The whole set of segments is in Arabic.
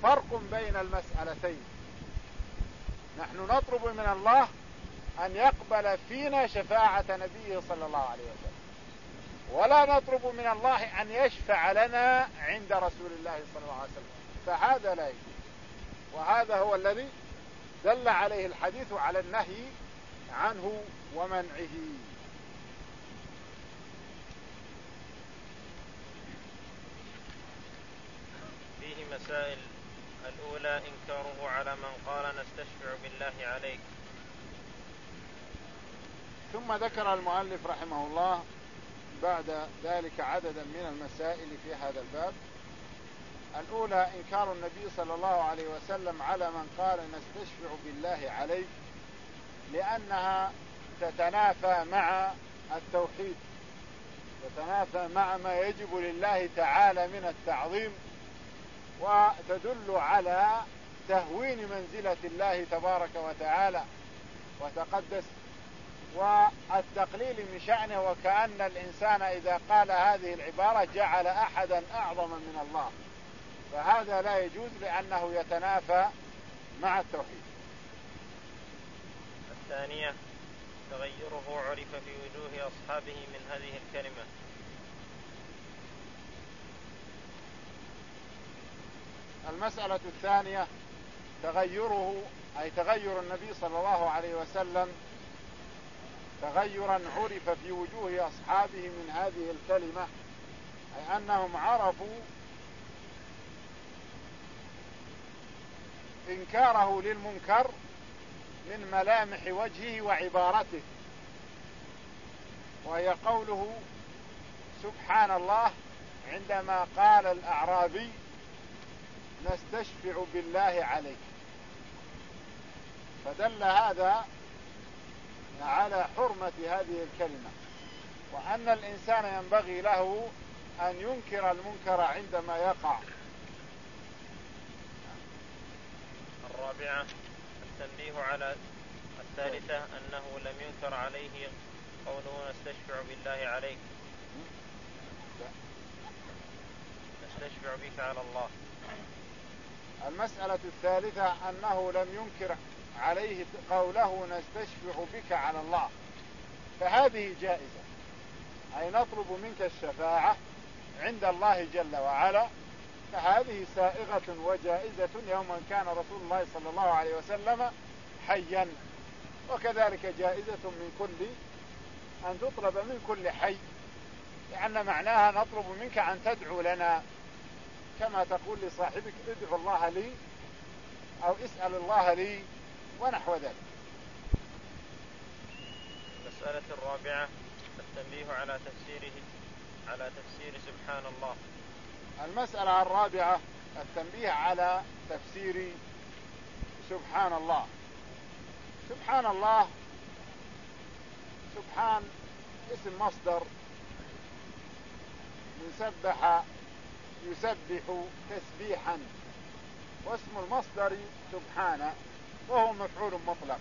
فرق بين المسألتين. نحن نطلب من الله أن يقبل فينا شفاعة نبيه صلى الله عليه وسلم، ولا نطلب من الله أن يشفع لنا عند رسول الله صلى الله عليه وسلم، فهذا لا يجوز. وهذا هو الذي دل عليه الحديث على النهي عنه ومنعه. فيه مسائل. الأولى إنكاره على من قال نستشفع بالله عليك. ثم ذكر المؤلف رحمه الله بعد ذلك عددا من المسائل في هذا الباب. الأولى إنكار النبي صلى الله عليه وسلم على من قال نستشفع بالله عليك، لأنها تتنافى مع التوحيد، تتنافى مع ما يجب لله تعالى من التعظيم، وتدل على تهوين منزلة الله تبارك وتعالى وتقدس والتقليل من شأنه، وكأن الإنسان إذا قال هذه العبارة جعل أحدا أعظم من الله، فهذا لا يجوز لأنه يتنافى مع التوحيد. الثانية تغيره عرف في وجوه أصحابه من هذه الكلمة. المسألة الثانية تغيره، أي تغير النبي صلى الله عليه وسلم تغيرا عرف في وجوه أصحابه من هذه الكلمة، أي أنهم عرفوا إنكاره للمنكر من ملامح وجهه وعبارته، وهي قوله سبحان الله عندما قال الأعرابي نستشفع بالله عليك، فدل هذا على حرمة هذه الكلمة، وأن الإنسان ينبغي له أن ينكر المنكر عندما يقع. الرابعة التنبيه على الثالثة أنه لم ينكر عليه قوله نستشفع بالله عليك، نستشفع بك على الله. المسألة الثالثة أنه لم ينكر عليه قوله نستشفع بك على الله، فهذه جائزة، أي نطلب منك الشفاعة عند الله جل وعلا، فهذه سائغة وجائزة يوم كان رسول الله صلى الله عليه وسلم حيا، وكذلك جائزة من كل أن تطلب من كل حي، لأن معناها نطلب منك أن تدعو لنا، كما تقول لصاحبك ادعو الله لي أو اسأل الله لي ونحو ذلك. المسألة الرابعة التنبيه على تفسير سبحان الله. المسألة الرابعة التنبيه على تفسير سبحان الله. سبحان الله، سبحان اسم مصدر من سبح يسبح تسبيحا، واسم المصدر سبحانه وهو مفعول مطلق،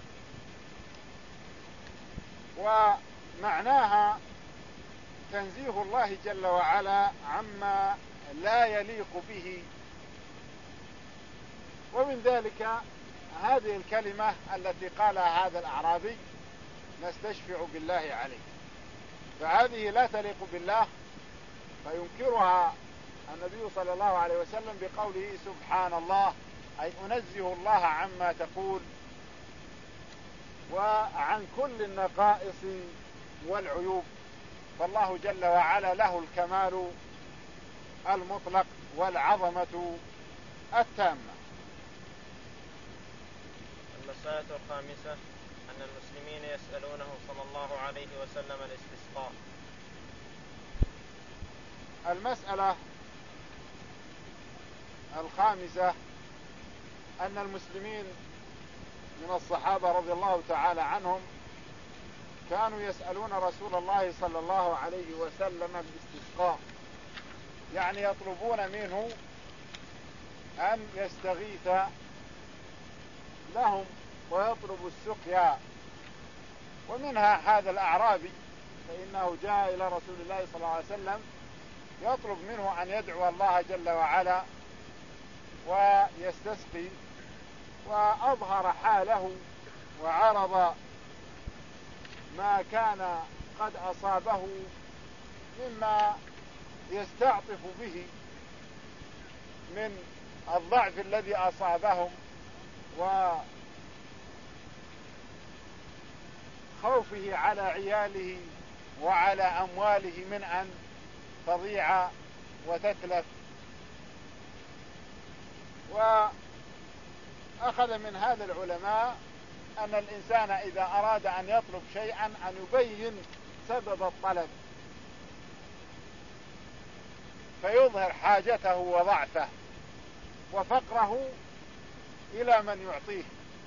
ومعناها تنزيه الله جل وعلا عما لا يليق به. ومن ذلك هذه الكلمة التي قالها هذا الأعرابي نستشفع بالله عليك، فهذه لا تليق بالله، فينكرها النبي صلى الله عليه وسلم بقوله سبحان الله، أي أنزه الله عما تقول وعن كل النقائص والعيوب، فالله جل وعلا له الكمال المطلق والعظمة التامة. المسألة الخامسة أن المسلمين يسألونه صلى الله عليه وسلم الاستسقاء. المسألة الخامسة أن المسلمين من الصحابة رضي الله تعالى عنهم كانوا يسألون رسول الله صلى الله عليه وسلم الاستسقاء، يعني يطلبون منه أن يستغيث لهم ويطلب السقيا. ومنها هذا الأعرابي، فإنه جاء إلى رسول الله صلى الله عليه وسلم يطلب منه أن يدعو الله جل وعلا ويستسقي، وأظهر حاله وعرض ما كان قد أصابه مما يستعطف به من الضعف الذي أصابهم وخوفه على عياله وعلى أمواله من أن تضيع وتتلف. وأخذ من هذا العلماء أن الإنسان إذا أراد أن يطلب شيئا أن يبين سبب الطلب، فيظهر حاجته وضعفه وفقره إلى من يعطيه،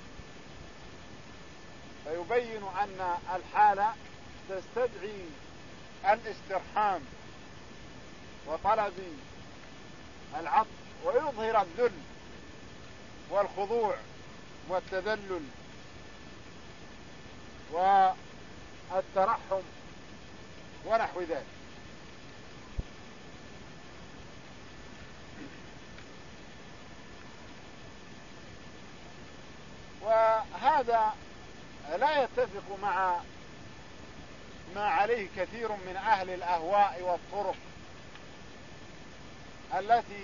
فيبين أن الحالة تستدعي الاسترحام وطلب العطف، ويظهر الذل والخضوع والتذلل والترحم ونحو ذلك. وهذا لا يتفق مع ما عليه كثير من أهل الأهواء والطرق، التي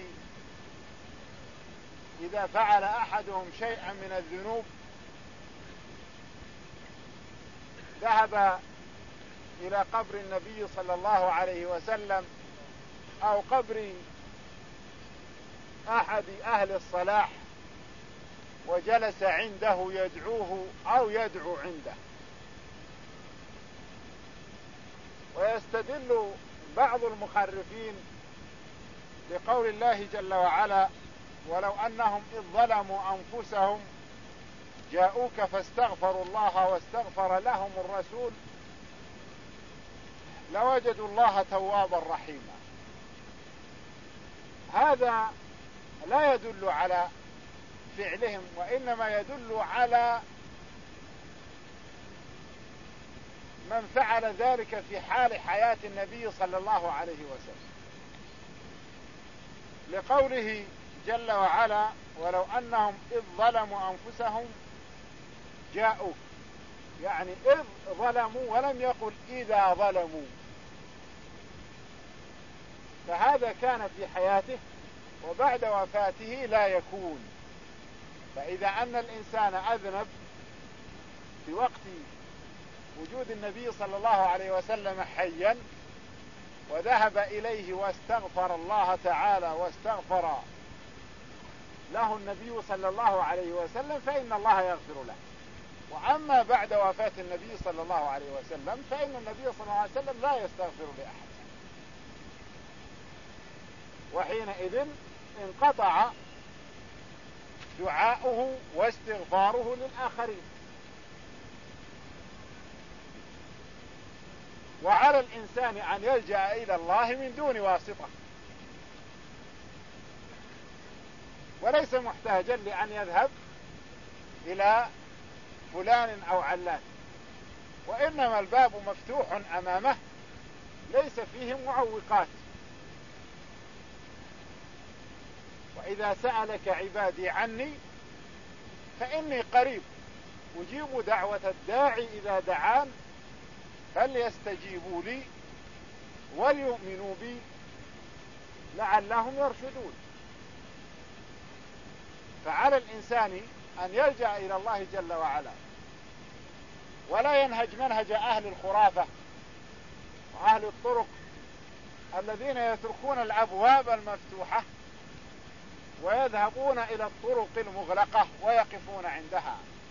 إذا فعل أحدهم شيئا من الذنوب ذهب إلى قبر النبي صلى الله عليه وسلم أو قبر أحد أهل الصلاح وجلس عنده يدعوه أو يدعو عنده. ويستدل بعض المخرفين بقول الله جل وعلا: ولو أنهم إذ ظلموا أنفسهم جاءوك فاستغفروا الله واستغفر لهم الرسول لوجدوا الله توابا رحيما. هذا لا يدل على فعلهم، وإنما يدل على من فعل ذلك في حال حياة النبي صلى الله عليه وسلم، لقوله جل وعلا: ولو أنهم إذ ظلموا أنفسهم جاءوا، يعني إذ ظلموا ولم يقل إذا ظلموا، فهذا كان في حياته وبعد وفاته لا يكون. فإذا أن الإنسان أذنب في وقت وجود النبي صلى الله عليه وسلم حيا وذهب إليه واستغفر الله تعالى واستغفر له النبي صلى الله عليه وسلم فإن الله يغفر له. وأما بعد وفاة النبي صلى الله عليه وسلم فإن النبي صلى الله عليه وسلم لا يستغفر لأحد، وحينئذ انقطع دعاؤه واستغفاره للآخرين. وعلى الإنسان أن يلجأ إلى الله من دون واسطة، وليس محتاجا لأن يذهب إلى فلان أو علان، وإنما الباب مفتوح أمامه ليس فيه معوقات. وإذا سألك عبادي عني فإني قريب أجيب دعوة الداعي إذا دعان فليستجيبوا لي وليؤمنوا بي لعلهم يرشدون. فعلى الإنسان أن يلجأ إلى الله جل وعلا، ولا ينهج منهج أهل الخرافة وأهل الطرق الذين يتركون الأبواب المفتوحة ويذهبون إلى الطرق المغلقة ويقفون عندها.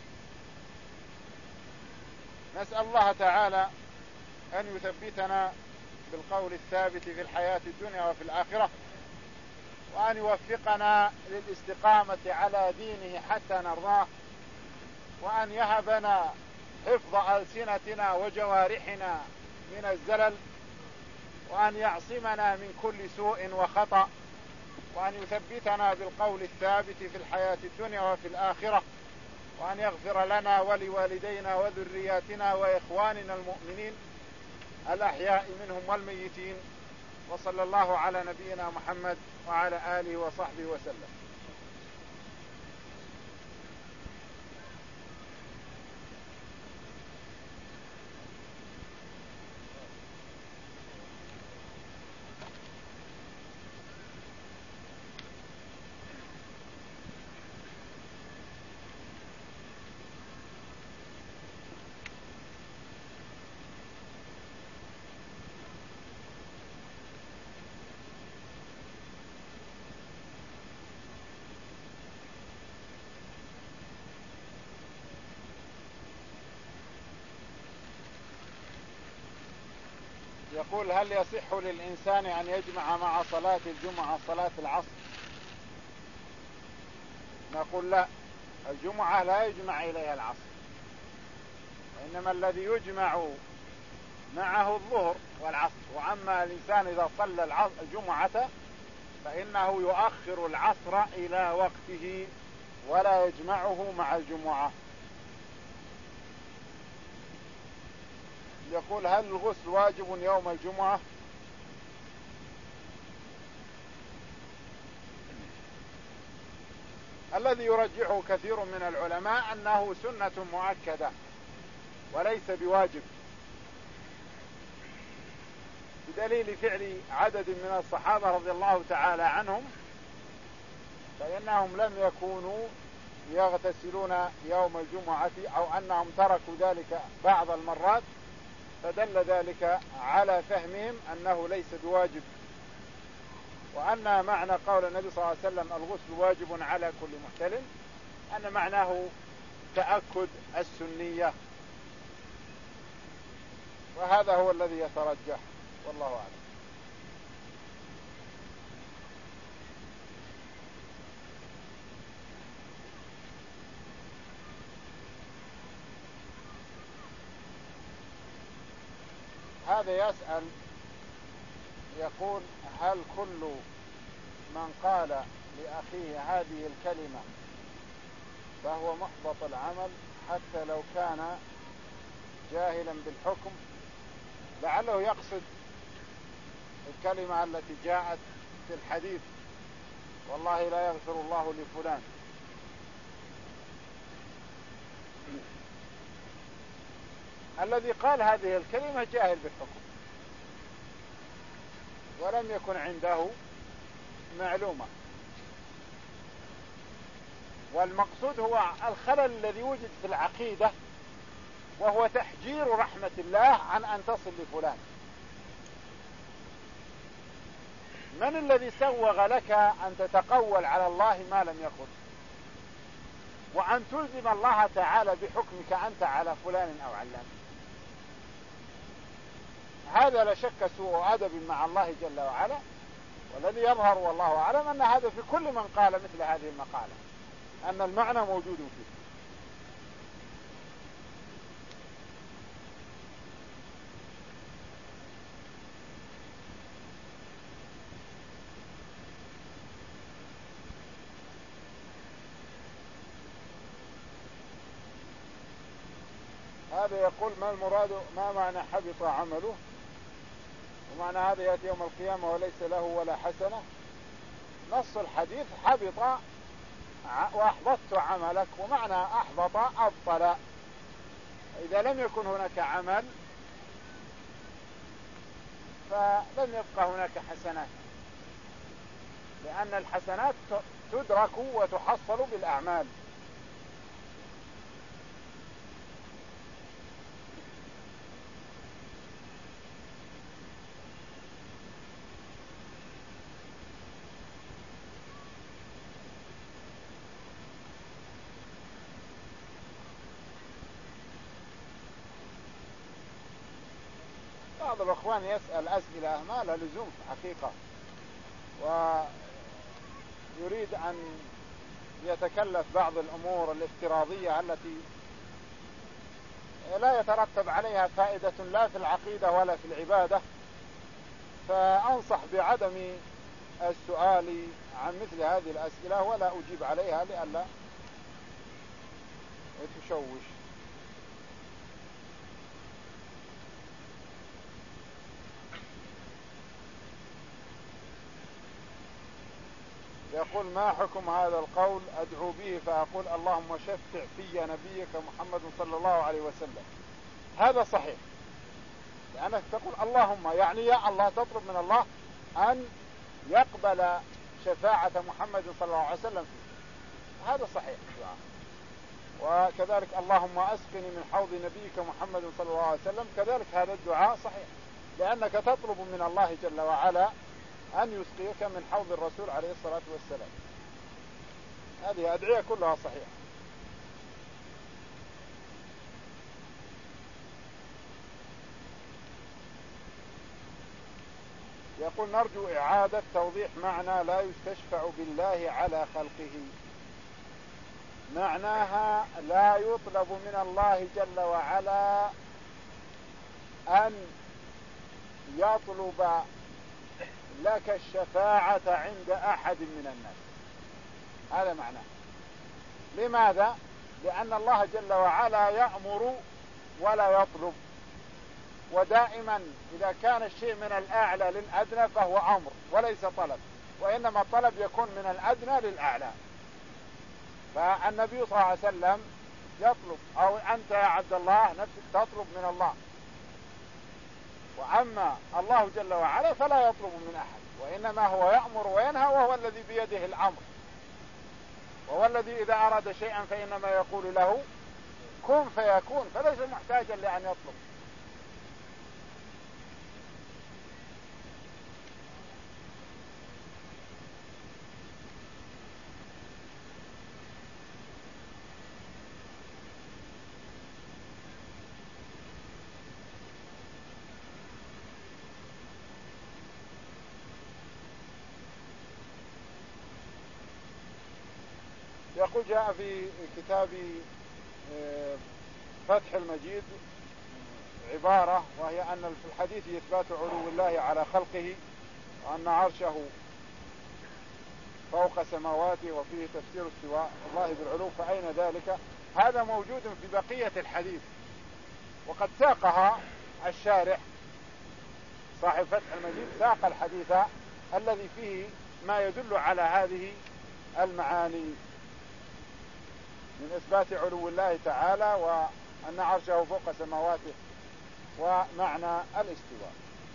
نسأل الله تعالى أن يثبتنا بالقول الثابت في الحياة الدنيا وفي الآخرة، وأن يوفقنا للاستقامة على دينه حتى نرضاه، وأن يهبنا حفظ ألسنتنا وجوارحنا من الزلل، وأن يعصمنا من كل سوء وخطأ، وأن يثبتنا بالقول الثابت في الحياة الدنيا وفي الآخرة، وأن يغفر لنا ولوالدينا وذرياتنا وإخواننا المؤمنين الأحياء منهم والميتين. وصلى الله على نبينا محمد وعلى آله وصحبه وسلم. يقول هل يصح للإنسان أن يجمع مع صلاة الجمعة صلاة العصر؟ نقول لا، الجمعة لا يجمع إليها العصر، إنما الذي يجمع معه الظهر والعصر. وأما الإنسان إذا صلى الجمعة فإنه يؤخر العصر إلى وقته ولا يجمعه مع الجمعة. يقول هل الغسل واجب يوم الجمعة؟ الذي يرجحه كثير من العلماء أنه سنة مؤكدة وليس بواجب، بدليل فعل عدد من الصحابة رضي الله تعالى عنهم، فإنهم لم يكونوا يغتسلون يوم الجمعة أو أنهم تركوا ذلك بعض المرات، فدل ذلك على فهمهم أنه ليس بواجب، وأن معنى قول النبي صلى الله عليه وسلم الغسل واجب على كل محتلم أن معناه تأكد السنية، وهذا هو الذي يترجح والله أعلم. هذا يسأل يقول هل كل من قال لأخيه هذه الكلمة فهو محبط العمل حتى لو كان جاهلا بالحكم؟ لعله يقصد الكلمة التي جاءت في الحديث والله لا يغفر الله لفلان. الذي قال هذه الكلمة جاهل بالحكم ولم يكن عنده معلومة، والمقصود هو الخلل الذي وجد في العقيدة، وهو تحجير رحمة الله عن أن تصل لفلان. من الذي سوغ لك أن تتقول على الله ما لم يقل، وأن تلزم الله تعالى بحكمك أنت على فلان أو علان؟ هذا لا شك سوء أدب مع الله جل وعلا، والذي يظهر والله أعلم أن هذا في كل من قال مثل هذه المقالة، أن المعنى موجود فيه. هذا يقول ما المراد، ما معنى حبط عمله، ومعنى هذا يأتي يوم القيامة وليس له ولا حسنة؟ نص الحديث حبط وأحبطت عملك، ومعنى أحبط أبطل. إذا لم يكن هناك عمل فلم يبقى هناك حسنات، لأن الحسنات تدرك وتحصل بالأعمال. بعض الأخوان يسأل أسئلة ما لا لزوم في الحقيقة، ويريد أن يتكلف بعض الأمور الافتراضية التي لا يترتب عليها فائدة لا في العقيدة ولا في العبادة، فأنصح بعدم السؤال عن مثل هذه الأسئلة ولا أجيب عليها لئلا تشوش. يقول ما حكم هذا القول أدعو به فأقول اللهم شفع في نبيك محمد صلى الله عليه وسلم؟ هذا صحيح، لأنك تقول اللهم يعني يا الله، تطلب من الله أن يقبل شفاعة محمد صلى الله عليه وسلم فيه، هذا صحيح. وكذلك اللهم أسقني من حوض نبيك محمد صلى الله عليه وسلم، كذلك هذا الدعاء صحيح، لأنك تطلب من الله جل وعلا أن يسقيك من حوض الرسول عليه الصلاة والسلام. هذه أدعية كلها صحيحة. يقول نرجو إعادة توضيح معنى لا يستشفع بالله على خلقه. معناها لا يطلب من الله جل وعلا أن يطلب لك الشفاعة عند أحد من الناس. هذا معناه. لماذا؟ لأن الله جل وعلا يأمر ولا يطلب، ودائما إذا كان الشيء من الأعلى للأدنى فهو أمر وليس طلب، وإنما الطلب يكون من الأدنى للأعلى. فالنبي صلى الله عليه وسلم يطلب، أو أنت يا عبد الله نفسك تطلب من الله، وأما الله جل وعلا فلا يطلب من أحد، وإنما هو يأمر وينهى، وهو الذي بيده الأمر، وهو الذي إذا أراد شيئا فإنما يقول له كن فيكون، فليس محتاجا لأن يطلب. يقول جاء في كتاب فتح المجيد عبارة، وهي أن في الحديث إثبات علو الله على خلقه، وأن عرشه فوق سماواته، وفيه تفسير استواء الله بالعلو، فأين ذلك؟ هذا موجود في بقية الحديث، وقد ساقها الشارح صاحب فتح المجيد، ساق الحديث الذي فيه ما يدل على هذه المعاني من إثبات علو الله تعالى، وأن عرشه فوق سماواته، ومعنى الاستواء.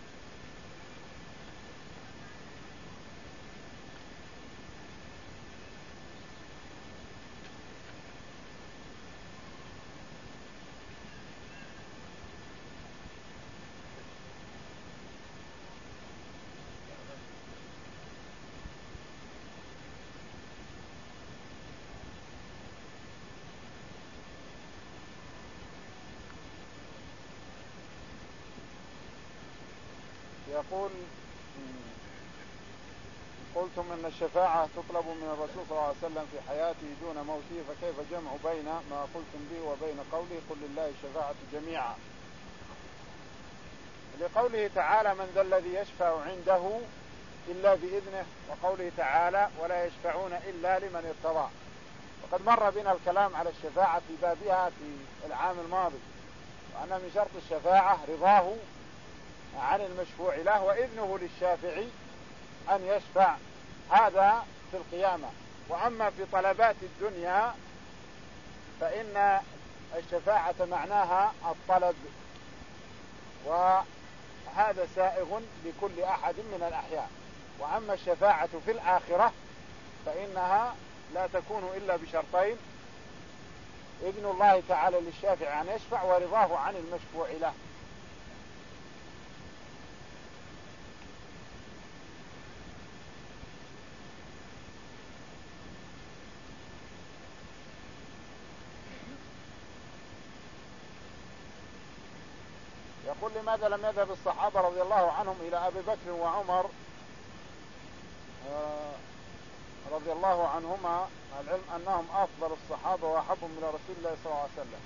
يقول قلتم ان الشفاعة تطلب من الرسول صلى الله عليه وسلم في حياته دون موته، فكيف جمع بين ما قلتم به وبين قوله قل لله الشفاعة جميعا؟ لقوله تعالى من ذا الذي يشفع عنده إلا بإذنه، وقوله تعالى ولا يشفعون إلا لمن ارتضى. وقد مر بنا الكلام على الشفاعة في بابها في العام الماضي، وأن من شرط الشفاعة رضاه عن المشفوع له وإذنه للشافعي أن يشفع، هذا في القيامة. وأما في طلبات الدنيا فإن الشفاعة معناها الطلب، وهذا سائغ لكل أحد من الأحياء. وأما الشفاعة في الآخرة فإنها لا تكون إلا بشرطين: إذن الله تعالى للشافع أن يشفع، ورضاه عن المشفوع له. يقول لماذا لم يذهب الصحابة رضي الله عنهم إلى أبي بكر وعمر رضي الله عنهما، العلم أنهم أفضل الصحابة وأحبهم إلى رسول الله صلى الله عليه وسلم؟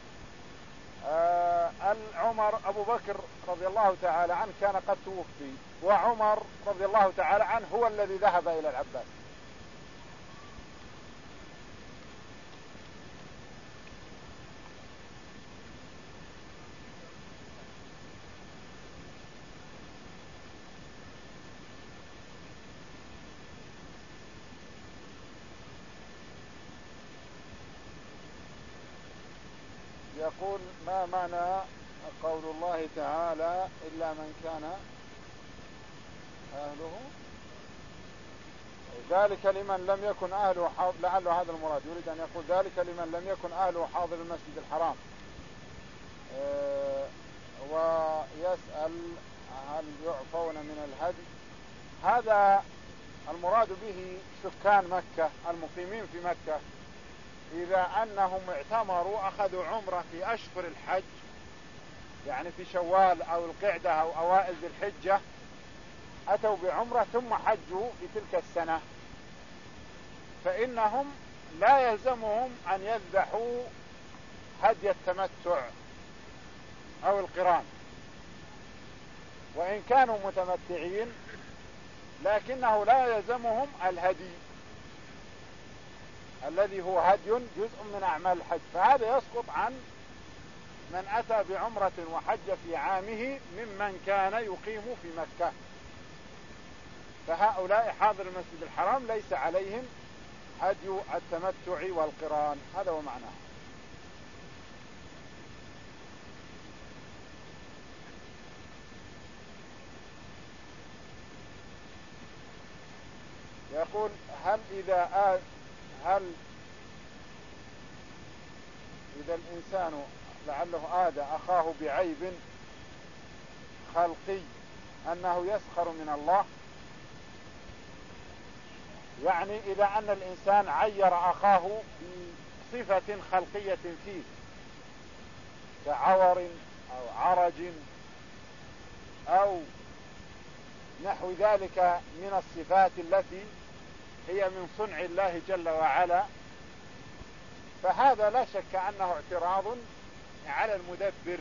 عمر أبو بكر رضي الله تعالى عنه كان قد توفي، وعمر رضي الله تعالى عنه هو الذي ذهب إلى العباس. يقول ما معنى قول الله تعالى إلا من كان أهله ذلك لمن لم يكن أهله لعله هذا المراد، يريد أن يقول ذلك لمن لم يكن أهله حاضر المسجد الحرام. ويسأل هل يعفون من الهدي؟ هذا المراد به سكان مكة المقيمين في مكة، إذا أنهم اعتمروا أخذوا عمرة في أشهر الحج، يعني في شوال أو القعدة أو أوائل ذي الحجة، أتوا بعمرة ثم حجوا في تلك السنة، فإنهم لا يلزمهم أن يذبحوا هدي التمتع أو القران، وإن كانوا متمتعين لكنه لا يلزمهم الهدي الذي هو هدي جزء من أعمال الحج، فهذا يسقط عن من أتى بعمرة وحج في عامه ممن كان يقيم في مكة. فهؤلاء حاضر المسجد الحرام ليس عليهم هدي التمتع والقران، هذا هو معناه. يقول هل إذا الإنسان لعله آذى أخاه بعيب خلقي أنه يسخر من الله؟ يعني إذا أن الإنسان عير أخاه بصفة خلقية فيه كعور أو عرج أو نحو ذلك من الصفات التي هي من صنع الله جل وعلا، فهذا لا شك أنه اعتراض على المدبر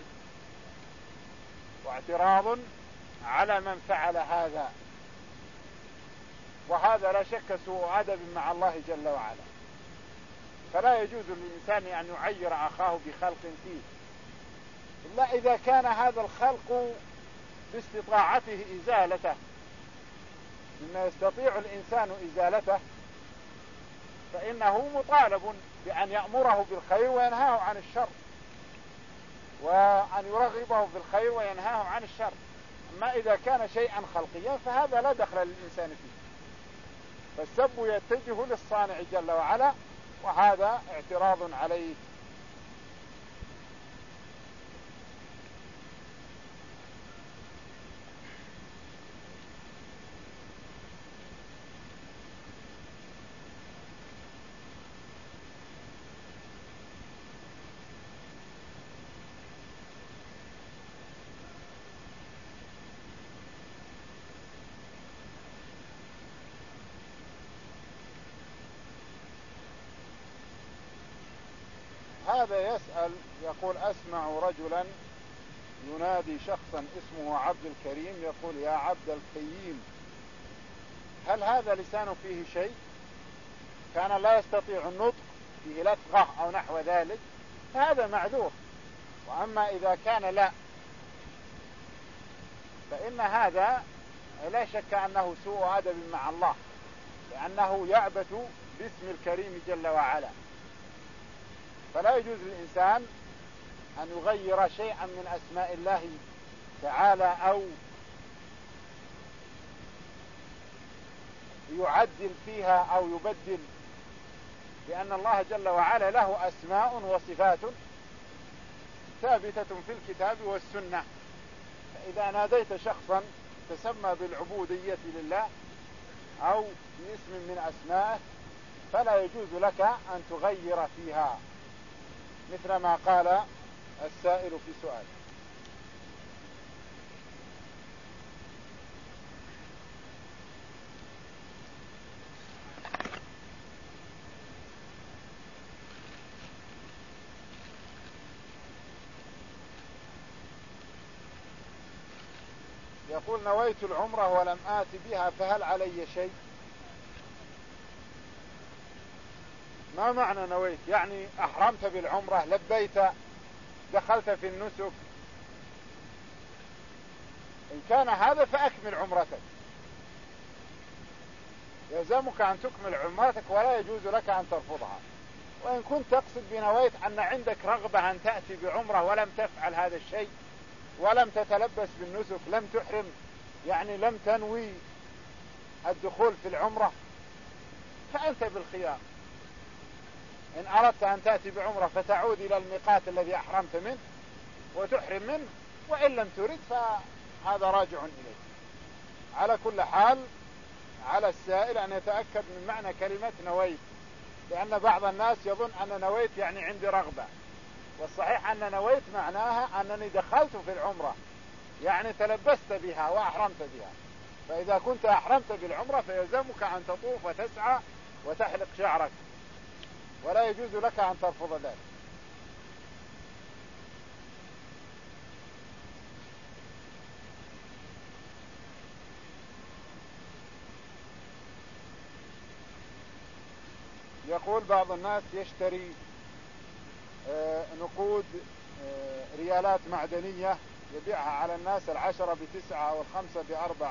واعتراض على من فعل هذا، وهذا لا شك سوء أدب مع الله جل وعلا. فلا يجوز للإنسان أن يعير أخاه بخلق فيه إلا إذا كان هذا الخلق باستطاعته إزالته، مما يستطيع الإنسان إزالته فإنه مطالب بأن يأمره بالخير وينهاه عن الشر، وأن يرغبه في الخير وينهاه عن الشر. أما إذا كان شيئا خلقيا فهذا لا دخل للإنسان فيه، فالسب يتجه للصانع جل وعلا، وهذا اعتراض عليه. هذا يسأل يقول أسمع رجلا ينادي شخصا اسمه عبد الكريم يقول يا عبد الكريم، هل هذا لسان فيه شيء؟ كان لا يستطيع النطق فيه لثغة أو نحو ذلك فهذا معذور، وأما إذا كان لا فإن هذا لا شك أنه سوء أدب مع الله، لأنه يعبث باسم الكريم جل وعلا. فلا يجوز للإنسان أن يغير شيئا من أسماء الله تعالى أو يعدل فيها أو يبدل، لأن الله جل وعلا له أسماء وصفات ثابتة في الكتاب والسنة. فإذا ناديت شخصا تسمى بالعبودية لله أو باسم من أسمائه فلا يجوز لك أن تغير فيها، مثل ما قال السائل في سؤال. يقول نويت العمرة ولم آت بها فهل علي شيء؟ ما معنى نويت؟ يعني أحرمت بالعمرة، لبيت، دخلت في النسك. إن كان هذا فأكمل عمرتك، يلزمك أن تكمل عمرتك ولا يجوز لك أن ترفضها. وإن كنت تقصد بنويت أن عندك رغبة أن تأتي بعمرة ولم تفعل هذا الشيء ولم تتلبس بالنسك، لم تحرم يعني لم تنوي الدخول في العمرة، فأنت بالخيار. إن أردت أن تأتي بعمرة فتعود إلى الميقات الذي أحرمت منه وتحرم منه، وإن لم ترد فهذا راجع إليك. على كل حال على السائل أن يتأكد من معنى كلمة نويت، لأن بعض الناس يظن أن نويت يعني عندي رغبة، والصحيح أن نويت معناها أنني دخلت في العمرة، يعني تلبست بها وأحرمت بها. فإذا كنت أحرمت بالعمرة فيلزمك أن تطوف وتسعى وتحلق شعرك، ولا يجوز لك أن ترفض ذلك. يقول بعض الناس يشتري نقود ريالات معدنية يبيعها على الناس 10 ب9 و5 ب4،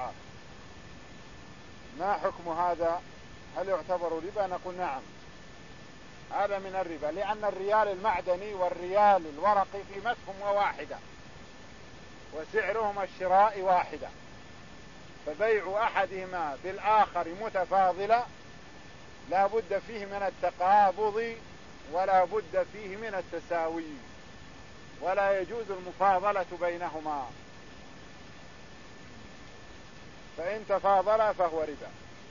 ما حكم هذا؟ هل يعتبر ربا؟ نقول نعم، هذا من الربا، لأن الريال المعدني والريال الورقي قيمتهم واحدة وسعرهما الشراء واحدة، فبيع أحدهما بالآخر متفاضلة لا بد فيه من التقابض ولا بد فيه من التساوي، ولا يجوز المفاضلة بينهما، فإن تفاضل فهو ربا.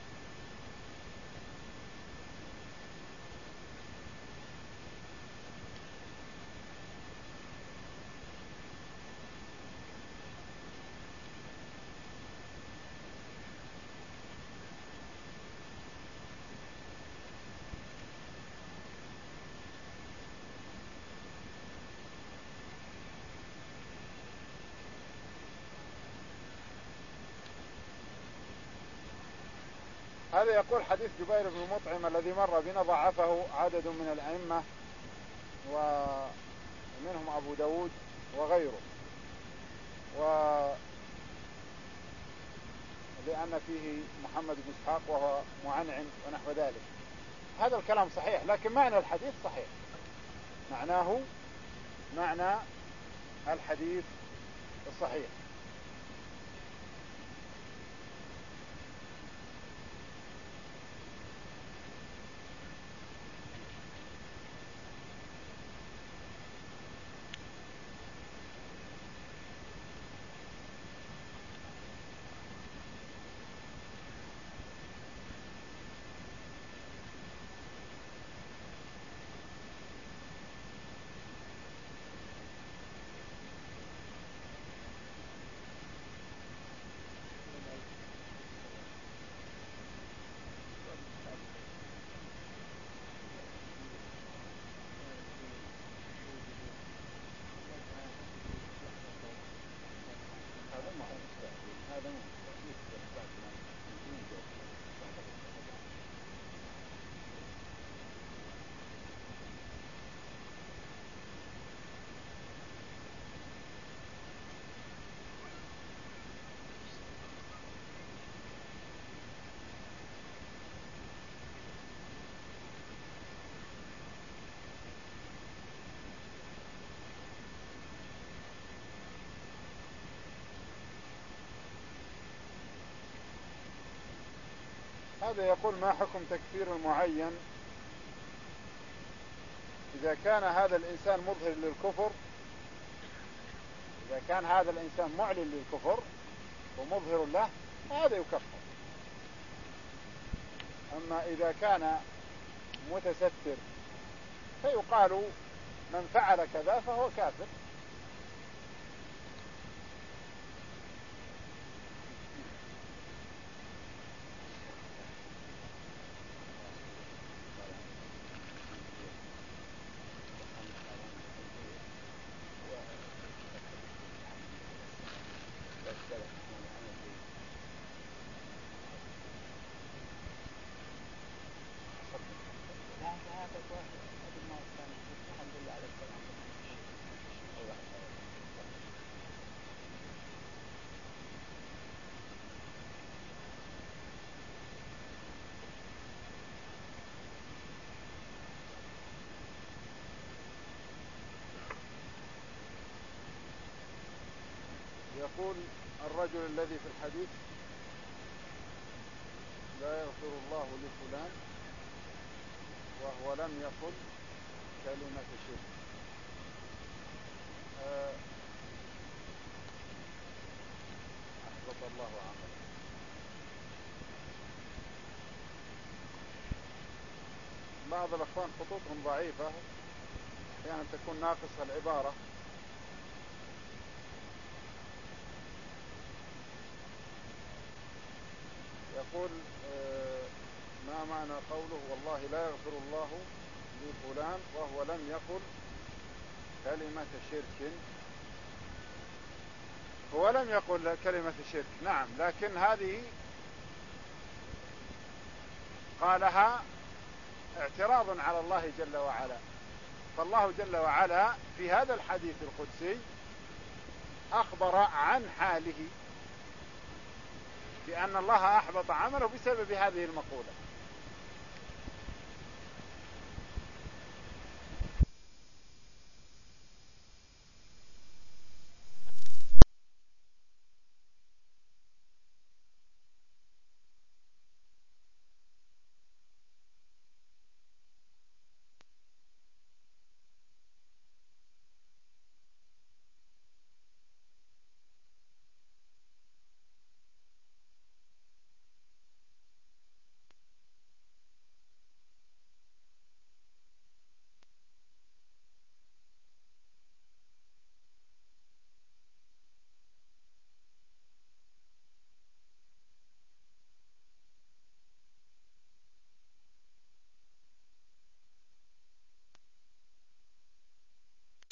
هذا يقول حديث جبير بن مطعم الذي مر بنا ضعفه عدد من الأئمة ومنهم أبو داود وغيره، لأن فيه محمد بن إسحاق وهو معنعن ونحو ذلك. هذا الكلام صحيح، لكن معنى الحديث صحيح، معناه معنى الحديث الصحيح. هذا يقول ما حكم تكفير المعين إذا كان هذا الإنسان مظهر للكفر، إذا كان هذا الإنسان معلن للكفر ومظهر له هذا يكفر، أما إذا كان متستر فيقال من فعل كذا فهو كافر. يقول الرجل الذي في الحديث لا يغفر الله لفلان وهو لم يقل كلمة شرك، أحبط الله عمله. بعض الأخوان خطوطهم ضعيفة، يعني تكون ناقصة العبارة. يقول ما معنى قوله والله لا يغفر الله لفلان وهو لم يقل كلمة شرك؟ هو لم يقل كلمة شرك، نعم، لكن هذه قالها اعتراض على الله جل وعلا. فالله جل وعلا في هذا الحديث القدسي أخبر عن حاله بأن الله أحبط عمله بسبب هذه المقولة،